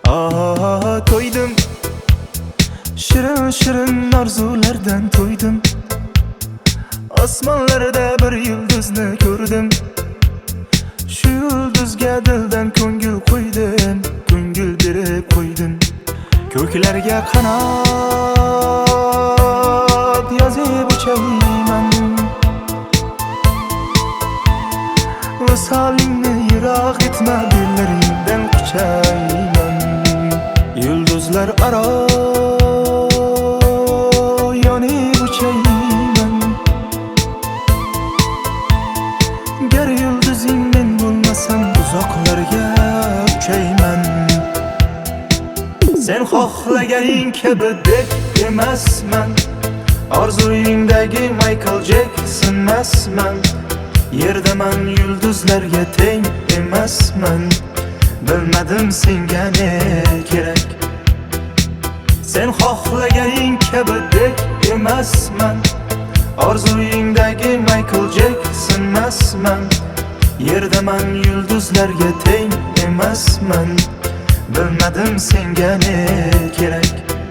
To'ydim, shirin shirin orzulardan to'ydim. Osmonlarda bir yulduzni ko'rdim. Shu yulduzga dildan ko'ngil qo'ydim, ko'ngil berib qo'ydim. Ko'klarga qanot yozib uchayman, visolingni yiroq etma, dillaringdan quchayman. Yulduzlar aro yonib uchayman, gar yulduzing men bo'lmasam uzoqlarga uchayman. Sen xohlaganing kabi deb emasman, orzuyingdagi Michael Jackson emasman. Yerdaman, yulduzlarga teng emasman. Bilmadim senga ne kerak. Sen xohlaganing kabi deb emasman, orzuyingdagi Michael Jackson emasman. Yerdaman, yulduzlarga teng emasman. Bilmadim senga ne kerak.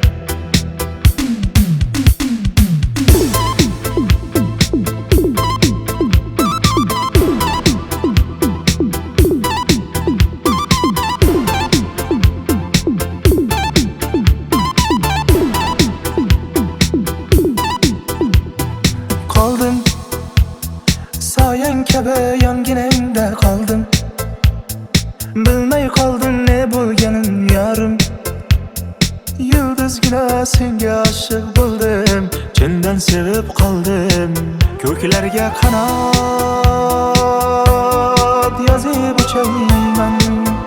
Qoldim, soyang kabi yonginangda qoldim. Bilmay qoldim ne bo'lganin yorim. Yulduzgina senga oshiq bo'ldim, chindan sevib qoldim. Ko'klarga qanot yozib uchayman,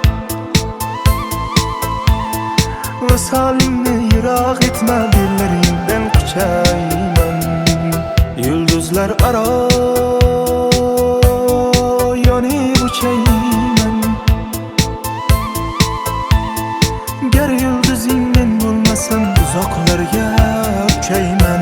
visolingni yiroq etma, dillaringdan quchayman. Yulduzlar aro yonib uchayman, gar yulduzing men bo'lmasam uzoqlarga uchayman.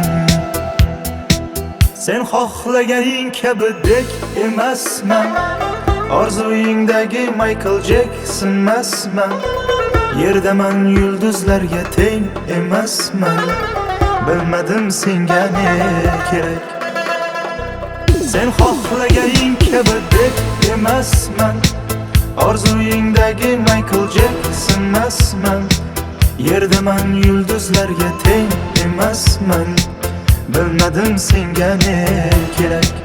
Sen xohlaganing kabi dek emasman, orzuyingdagi Michael Jackson emasman. Yerdaman, yulduzlarga teng emasman. Bilmadim senga ne kerak. Sen xohlaganing kabi deb emasman, orzuyingdagi Michael Jackson emasman. Yerdaman, yulduzlarga teng emasman. Bilmadim senga ne kerak.